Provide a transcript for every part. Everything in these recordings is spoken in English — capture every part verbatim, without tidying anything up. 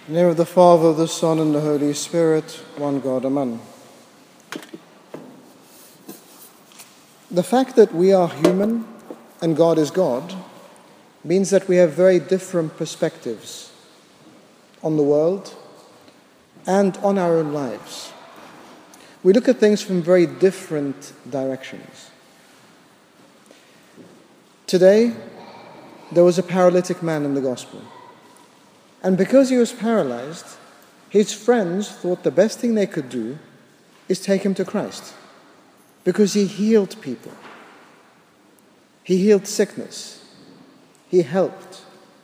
In the name of the Father, the Son, and the Holy Spirit, one God, amen. The fact that we are human and God is God means that we have very different perspectives on the world and on our own lives. We look at things from very different directions. Today, there was a paralytic man in the gospel. And because he was paralyzed, his friends thought the best thing they could do is take him to Christ, because he healed people. He healed sickness. He helped.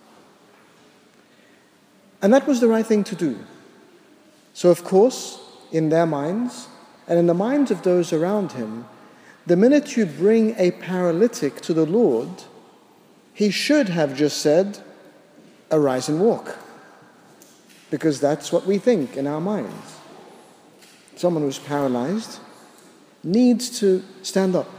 And that was the right thing to do. So, of course, in their minds, and in the minds of those around him, the minute you bring a paralytic to the Lord, he should have just said, "Arise and walk." Because that's what we think in our minds. Someone who's paralyzed needs to stand up.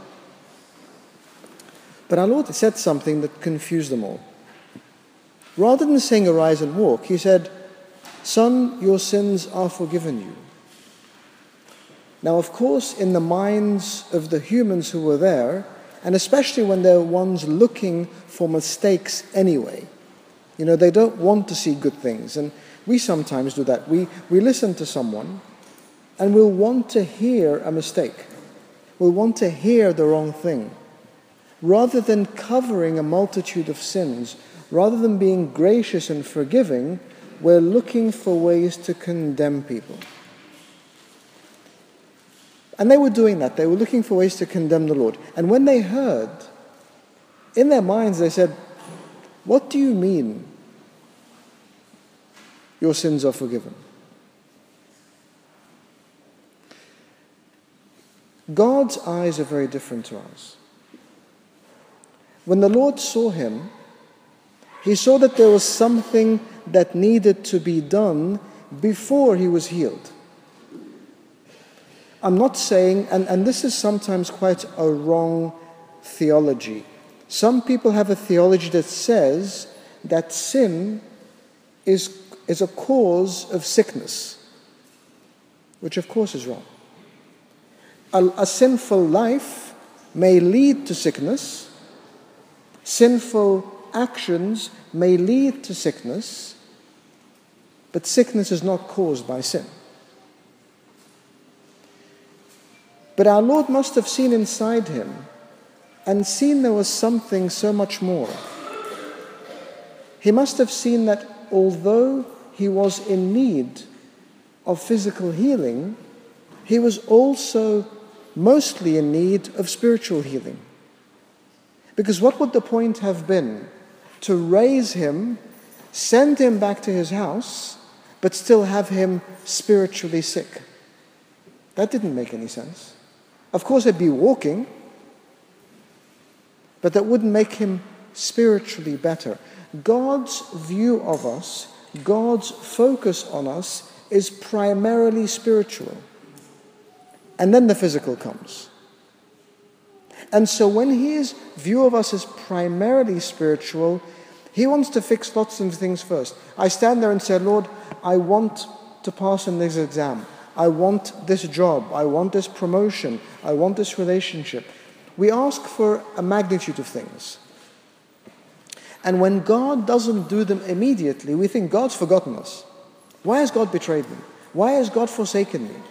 But our Lord said something that confused them all. Rather than saying, "Arise and walk," he said, "Son, your sins are forgiven you." Now, of course, in the minds of the humans who were there, and especially when they're ones looking for mistakes anyway, you know, they don't want to see good things. And we sometimes do that. We, we listen to someone and we'll want to hear a mistake. We'll want to hear the wrong thing. Rather than covering a multitude of sins, rather than being gracious and forgiving, we're looking for ways to condemn people. And they were doing that. They were looking for ways to condemn the Lord. And when they heard, in their minds they said, "What do you mean your sins are forgiven?" God's eyes are very different to ours. When the Lord saw him, he saw that there was something that needed to be done before he was healed. I'm not saying, and, and this is sometimes quite a wrong theology. Some people have a theology that says that sin is, is a cause of sickness, which of course is wrong. A, a sinful life may lead to sickness. Sinful actions may lead to sickness, but sickness is not caused by sin. But our Lord must have seen inside him and seen there was something so much more. He must have seen that although he was in need of physical healing, he was also mostly in need of spiritual healing. Because what would the point have been to raise him, send him back to his house, but still have him spiritually sick? That didn't make any sense. Of course, he'd be walking, but that wouldn't make him spiritually better. God's view of us, God's focus on us is primarily spiritual. And then the physical comes. And so when his view of us is primarily spiritual, he wants to fix lots of things first. I stand there and say, "Lord, I want to pass on this exam. I want this job. I want this promotion. I want this relationship." We ask for a magnitude of things. And when God doesn't do them immediately, we think God's forgotten us. Why has God betrayed me? Why has God forsaken me?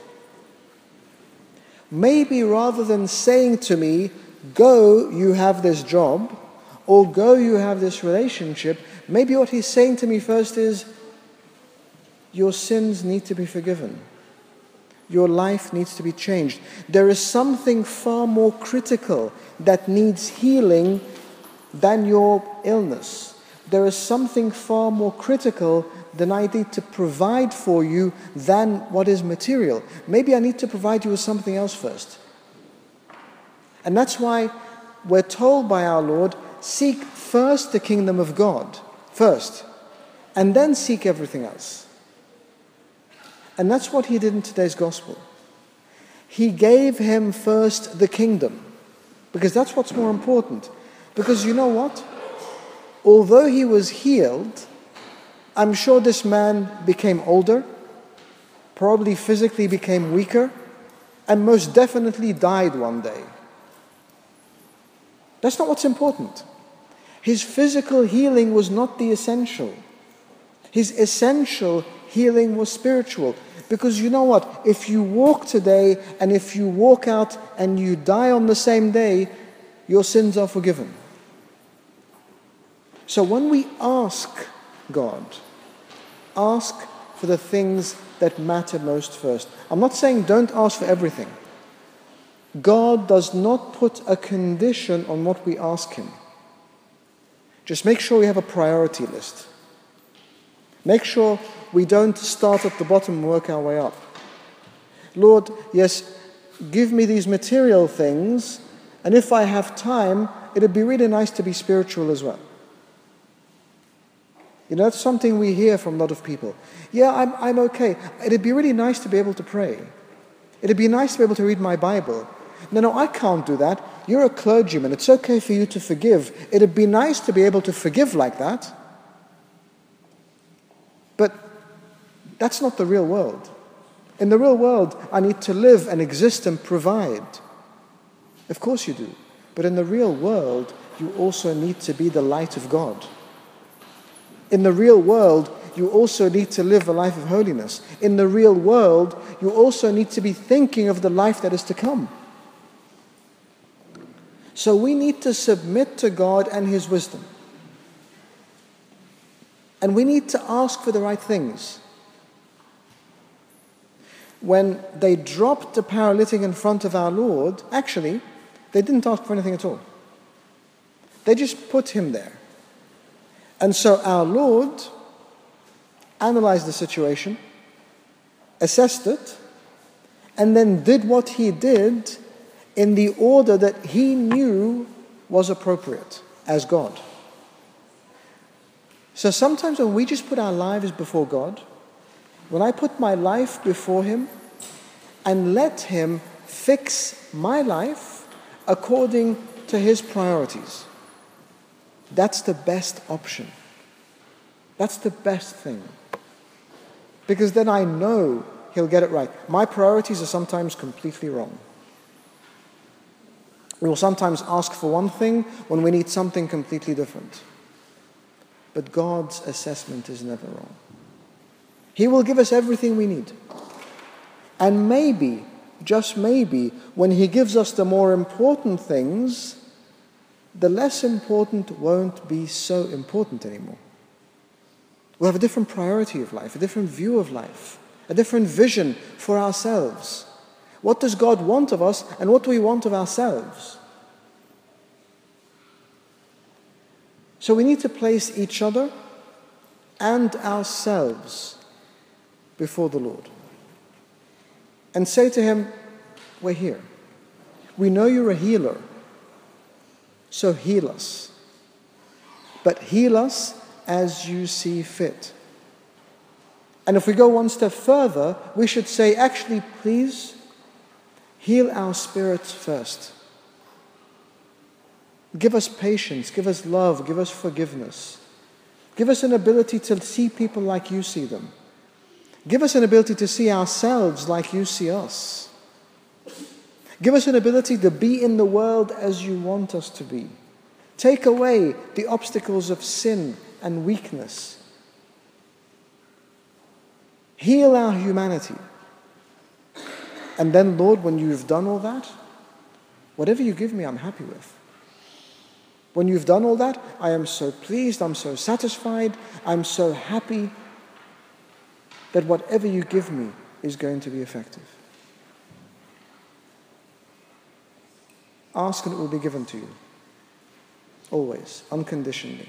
Maybe rather than saying to me, "Go, you have this job," or "Go, you have this relationship," maybe what he's saying to me first is, "Your sins need to be forgiven. Your life needs to be changed. There is something far more critical that needs healing than your illness. There is something far more critical than I need to provide for you than what is material. Maybe I need to provide you with something else first." And that's why we're told by our Lord, seek first the kingdom of God, first, and then seek everything else. And that's what he did in today's gospel. He gave him first the kingdom, because that's what's more important. Because you know what? Although he was healed, I'm sure this man became older, probably physically became weaker, and most definitely died one day. That's not what's important. His physical healing was not the essential. His essential healing was spiritual. Because you know what? If you walk today and if you walk out and you die on the same day, your sins are forgiven. So when we ask God, ask for the things that matter most first. I'm not saying don't ask for everything. God does not put a condition on what we ask Him. Just make sure we have a priority list. Make sure we don't start at the bottom and work our way up. Lord, yes, give me these material things, and if I have time, it'd be really nice to be spiritual as well. You know, that's something we hear from a lot of people. Yeah, I'm, I'm okay. It'd be really nice to be able to pray. It'd be nice to be able to read my Bible. No, no, I can't do that. You're a clergyman. It's okay for you to forgive. It'd be nice to be able to forgive like that. But that's not the real world. In the real world, I need to live and exist and provide. Of course you do. But in the real world, you also need to be the light of God. In the real world, you also need to live a life of holiness. In the real world, you also need to be thinking of the life that is to come. So we need to submit to God and His wisdom. And we need to ask for the right things. When they dropped the paralytic in front of our Lord, actually, they didn't ask for anything at all. They just put him there. And so our Lord analyzed the situation, assessed it, and then did what He did in the order that He knew was appropriate as God. So sometimes when we just put our lives before God, when I put my life before Him and let Him fix my life according to His priorities, that's the best option. That's the best thing. Because then I know He'll get it right. My priorities are sometimes completely wrong. We will sometimes ask for one thing when we need something completely different. But God's assessment is never wrong. He will give us everything we need. And maybe, just maybe, when He gives us the more important things, the less important won't be so important anymore. We'll have a different priority of life, a different view of life, a different vision for ourselves. What does God want of us, and what do we want of ourselves? So we need to place each other and ourselves before the Lord and say to Him, we're here. We know You're a healer, so heal us. But heal us as You see fit. And if we go one step further, we should say, actually, please, heal our spirits first. Give us patience, give us love, give us forgiveness. Give us an ability to see people like You see them. Give us an ability to see ourselves like You see us. Give us an ability to be in the world as You want us to be. Take away the obstacles of sin and weakness. Heal our humanity. And then, Lord, when You've done all that, whatever You give me, I'm happy with. When You've done all that, I am so pleased, I'm so satisfied, I'm so happy that whatever You give me is going to be effective. Ask and it will be given to you. Always, unconditionally.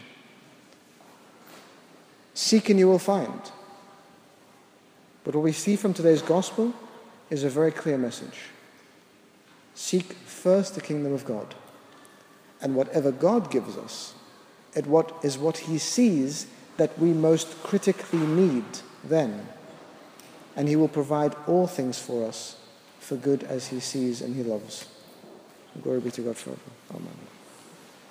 Seek and you will find. But what we see from today's gospel is a very clear message. Seek first the kingdom of God. And whatever God gives us, it what is what He sees that we most critically need then. And He will provide all things for us for good as He sees and He loves. Glory be to God forever. Amen.